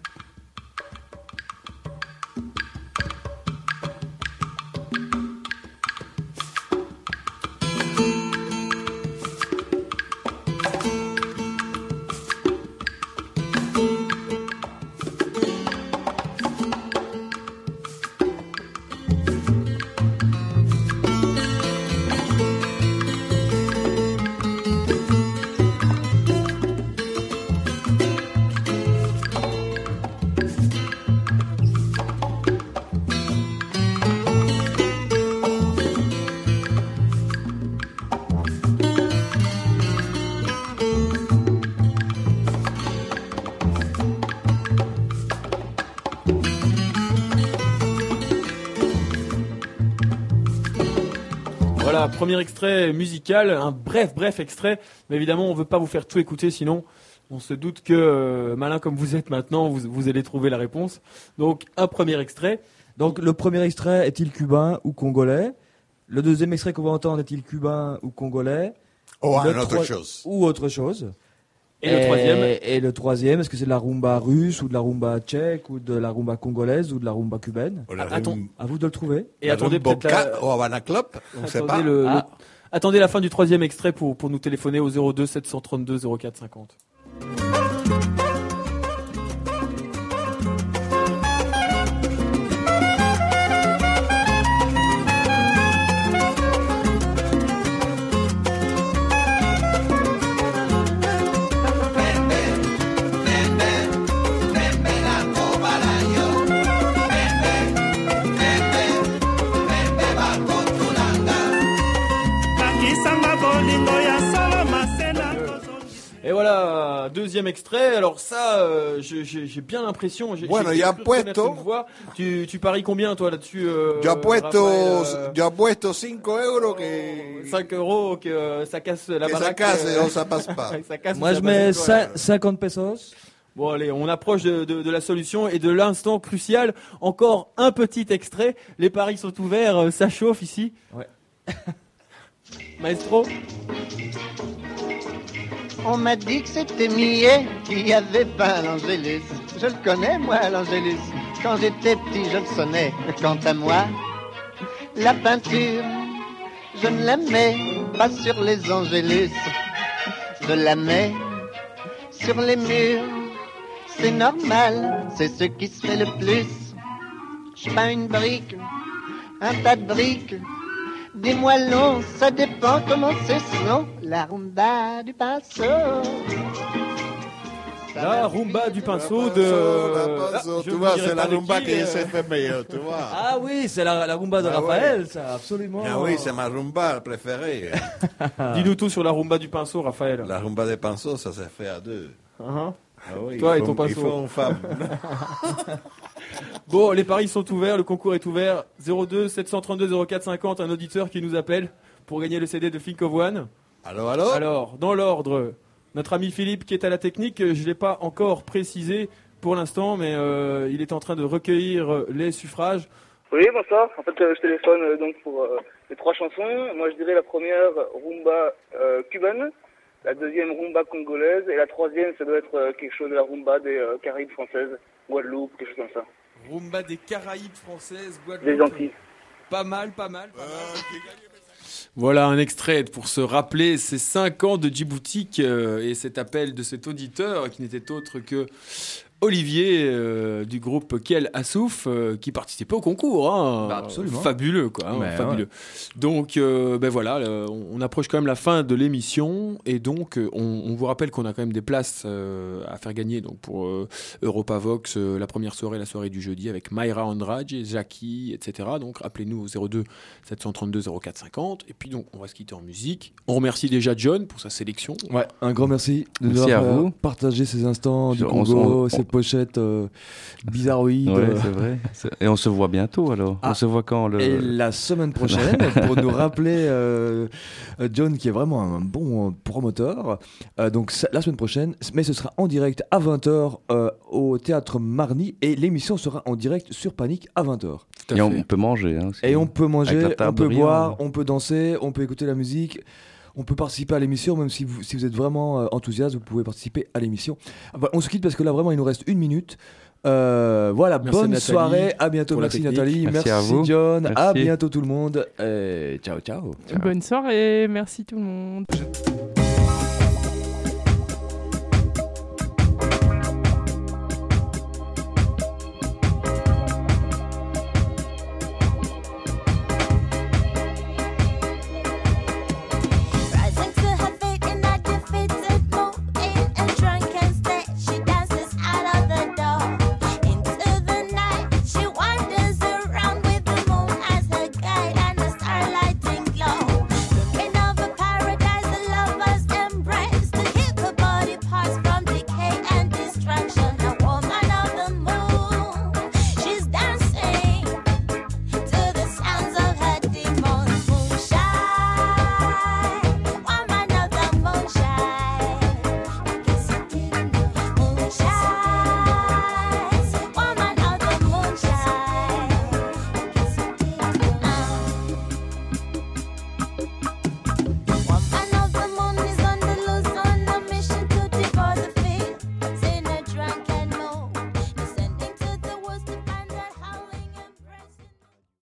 Voilà, premier extrait musical, un bref, bref extrait. Mais évidemment, on ne veut pas vous faire tout écouter, sinon on se doute que, euh, malin comme vous êtes maintenant, vous, vous allez trouver la réponse. Donc, un premier extrait. Donc le premier extrait, est-il cubain ou congolais? Le deuxième extrait qu'on va entendre, est-il cubain ou congolais? Oh, Le une autre troi- chose. Ou autre chose. Et, le troisième. Et le troisième, est-ce que c'est de la rumba russe ou de la rumba tchèque ou de la rumba congolaise ou de la rumba cubaine? La Attends. rum- À vous de le trouver. Et la attendez rumba peut-être la, cat au Havana Club, on ne sait attendez pas. le- le- Ah. attendez la fin du troisième extrait pour, pour nous téléphoner au zéro deux sept cent trente-deux zéro quatre cinquante. Et voilà, deuxième extrait. Alors ça, euh, je- j'ai j'ai bien l'impression. j'ai- Bueno, j'ai ya cru reconnaître puesto. une voix. Tu, tu paries combien toi là-dessus euh, Yo apuesto, Raphaël, euh, yo apuesto cinq euros que, cinq euros que euh, ça casse la que ça baraque. casse euh, et ça passe pas. ça casse, Moi ça je passe mets pas, cin- ouais. cinquante pesos. Bon allez, on approche de, de- de la solution et de l'instant crucial. Encore un petit extrait. Les paris sont ouverts, euh, ça chauffe ici. Ouais. Maestro. On m'a dit que c'était Millet qui avait peint l'Angélus. Je le connais, moi, l'Angélus. Quand j'étais petit, je le sonnais. Quant à moi, la peinture, je ne la mets pas sur les angélus. Je la mets sur les murs. C'est normal, c'est ce qui se fait le plus. Je peins une brique, un tas de briques, des moellons, ça dépend comment c'est selon la rumba du pinceau. La rumba du pinceau de. La pinceau, Ah, je tu vous vois, dirai c'est pas la de rumba qui, qui euh, s'est fait meilleure, tu vois. Ah oui, c'est la, la rumba de Ah Raphaël, ouais. ça, absolument. Ah oui, c'est ma rumba préférée. Dis-nous tout sur la rumba du pinceau, Raphaël. La rumba des pinceaux, ça s'est fait à deux. Uh-huh. Ah oui, Toi il et faut- ton Il pinceau. faut une femme. Bon, les paris sont ouverts, le concours est ouvert. zéro deux sept cent trente-deux zéro quatre cinquante, un auditeur qui nous appelle pour gagner le C D de Think of One. Allô, allô Alors, dans l'ordre, notre ami Philippe qui est à la technique, je ne l'ai pas encore précisé pour l'instant, mais euh, il est en train de recueillir les suffrages. Oui, bonsoir. En fait, euh, je téléphone euh, donc pour euh, les trois chansons. Moi, je dirais la première, rumba euh, cubaine. La deuxième, rumba congolaise. Et la troisième, ça doit être euh, quelque chose de la rumba des euh, Caraïbes françaises. Guadeloupe, quelque chose comme ça. Rumba des Caraïbes françaises, Des Guadeloupe. Antilles. Pas mal, pas mal. Pas mal. Voilà un extrait pour se rappeler ces cinq ans de Djiboutique euh, et cet appel de cet auditeur qui n'était autre que Olivier euh, du groupe Kel Assouf euh, qui participait au concours. Hein. Bah, absolument. Fabuleux, quoi. Hein, Mais fabuleux. Donc, euh, ben voilà, euh, on, on approche quand même la fin de l'émission et donc euh, on, on vous rappelle qu'on a quand même des places euh, à faire gagner donc pour euh, Europavox, euh, la première soirée, la soirée du jeudi avec Mayra Andrade, Jackie, et cetera. Donc appelez-nous au zéro deux sept cent trente-deux zéro quatre cinquante et puis donc on va se quitter en musique. On remercie déjà John pour sa sélection. Ouais, un grand merci de nous Merci à avoir vous. euh, partagé ces instants du On- Congo, on- on- ces pochettes euh, bizarroïdes. Ouais, euh. c'est vrai. C'est- Et on se voit bientôt alors. Ah. On se voit quand le. Et la semaine prochaine, pour nous rappeler euh, euh, John qui est vraiment un bon euh, promoteur, euh, donc ça- la semaine prochaine, mais ce sera en direct à vingt heures euh, au Théâtre Marny et l'émission sera en direct sur Panique à vingt heures. Tout à Et fait. on peut manger. Hein, aussi. Et on peut Avec manger, la on table peut brillante. boire, on peut danser, on peut écouter la musique. On peut participer à l'émission, même si vous, si vous êtes vraiment euh, enthousiaste, vous pouvez participer à l'émission. Ah bah, on se quitte parce que là, vraiment, il nous reste une minute. Euh, voilà, Merci bonne Nathalie soirée, à bientôt. pour la Merci technique. Nathalie, Merci merci, à vous. John, à Merci. bientôt tout le monde. Et ciao, ciao. Bonne soirée, merci tout le monde.